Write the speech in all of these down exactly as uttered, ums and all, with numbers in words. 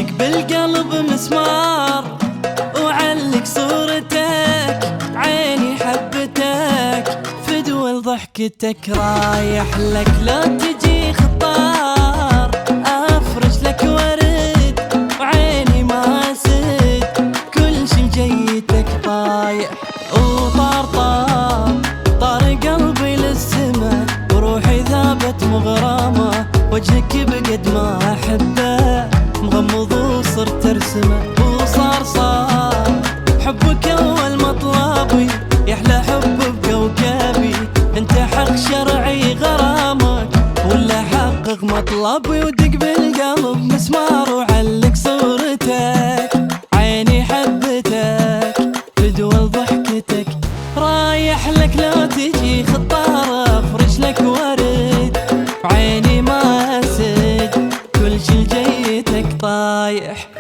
دق بالقلب مسمار وعلق صورتك، عيني حبتك فدوى ضحكتك. رايح لك لو تجي خطار، افرش لك ورد وعيني ما سد، كل شي جيتك طايح وطار طار. طار قلبي للسما وروحي ذابت مغرمة، وجهك بقد ما احبه مغمض وصرت ارسمه. وصار صار حبك اول مطلبي، يحلى حب بكوكبي. انت حق شرعي غرامك ولا حقق مطلبي. ودق بالقلب مسمار وعلق صورتك، عيني حبتك فدوى ضحكتك. رايح لك لو تجي خطار، افرش لك ورد عيني ما اسد، كل شي جيتك طايح.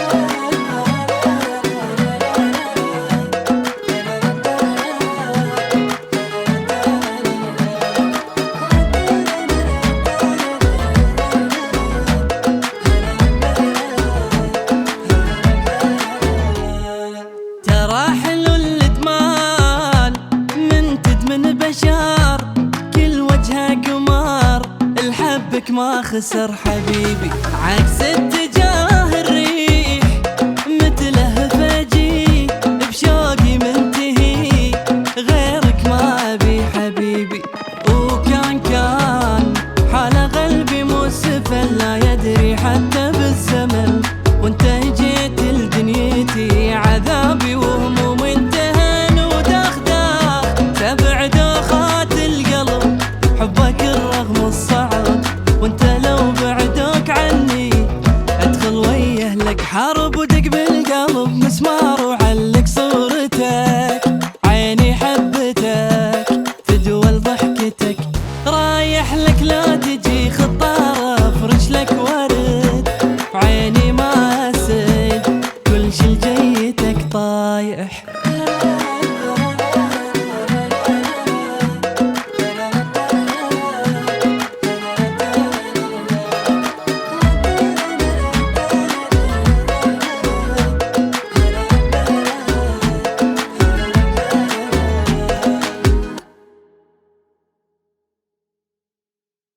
ترى حلو الادمان من تدمن بشار، كل وجهه قمار الحبك ما خسر حبيبي. عكس اتجاه الريح مثله فجي، بشوقي منتهي غيرك ما ابي حبيبي. وكان كان حال قلبي مسفل، لا يدري حتى بالزمن. وانت جيت لدنيتي عذابي وهموم انتهن ودخدخ. سبع دوخات القلب حبك الرغم الصعب، وانت لو بعدوك عني ادخل وياه لك حرب. ودق بالقلب مسمار